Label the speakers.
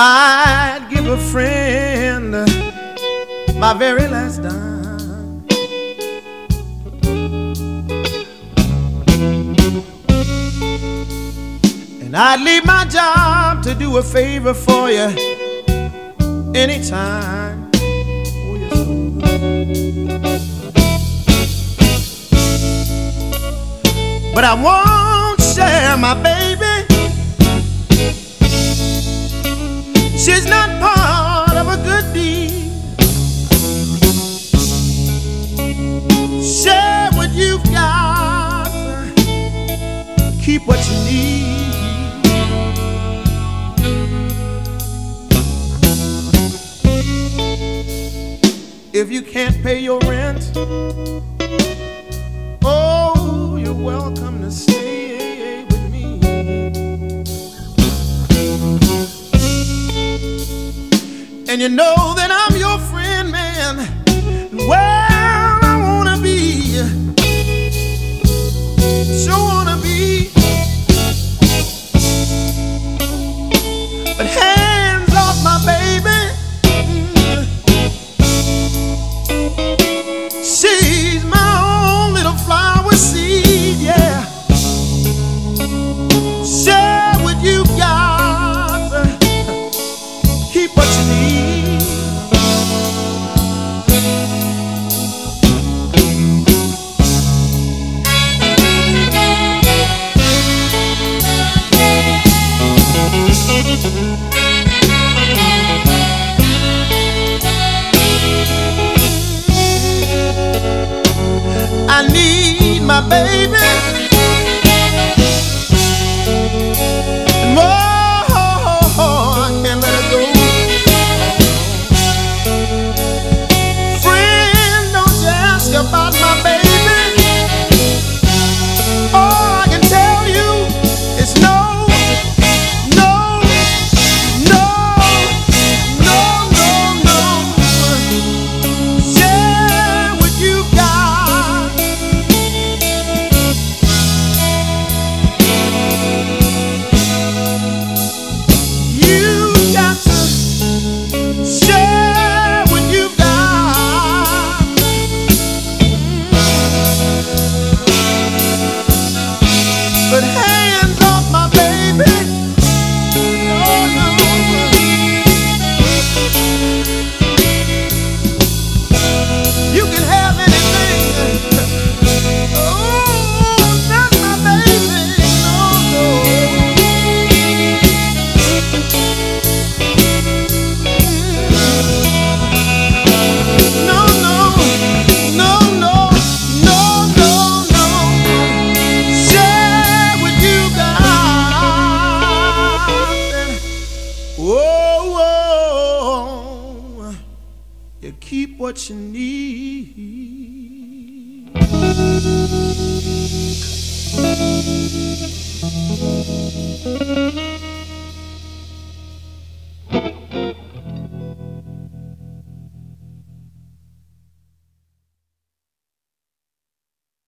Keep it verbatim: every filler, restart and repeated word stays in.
Speaker 1: I'd give a friend my very last dime. And I'd leave my job to do a favor for you anytime. Oh, yes, I would. But I won't share my baby. She's not part of a good deed. Share what you've got, keep what you need. If you can't pay your rent, oh, you're welcome to stay with me. And you know that I'm your friend, man. Well, I wanna be, sure wanna be. But hands off my baby. She's my own little flower seed, yeah. Share what you got, keep what you need. I need my baby more, I can't let her go. Friend, don't you ask about my baby. All I can tell you is no, no, no, no, no, no. Share what you got. You got to share what you got. But hands off my baby. No, no. You can have anything. Oh, not my baby. No, no. No, no, no, no, no, no, no. Share what you got. Whoa, whoa. You keep what you need.